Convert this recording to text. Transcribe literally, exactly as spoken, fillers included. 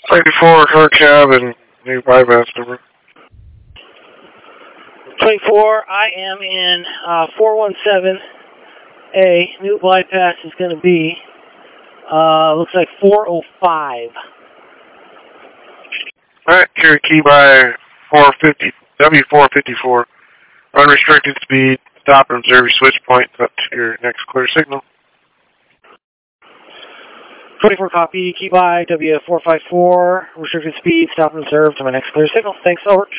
twenty-four, car cab, and new bypass number. twenty-four, I am in uh, four one seven A. New bypass is going to be, uh, looks like four oh five. Alright, Cherokee by four fifty, W four fifty-four. Unrestricted speed, stop and observe your switch point up to your next clear signal. twenty-four copy, key by W four fifty-four, restricted speed, stop and observe to my next clear signal. Thanks, over.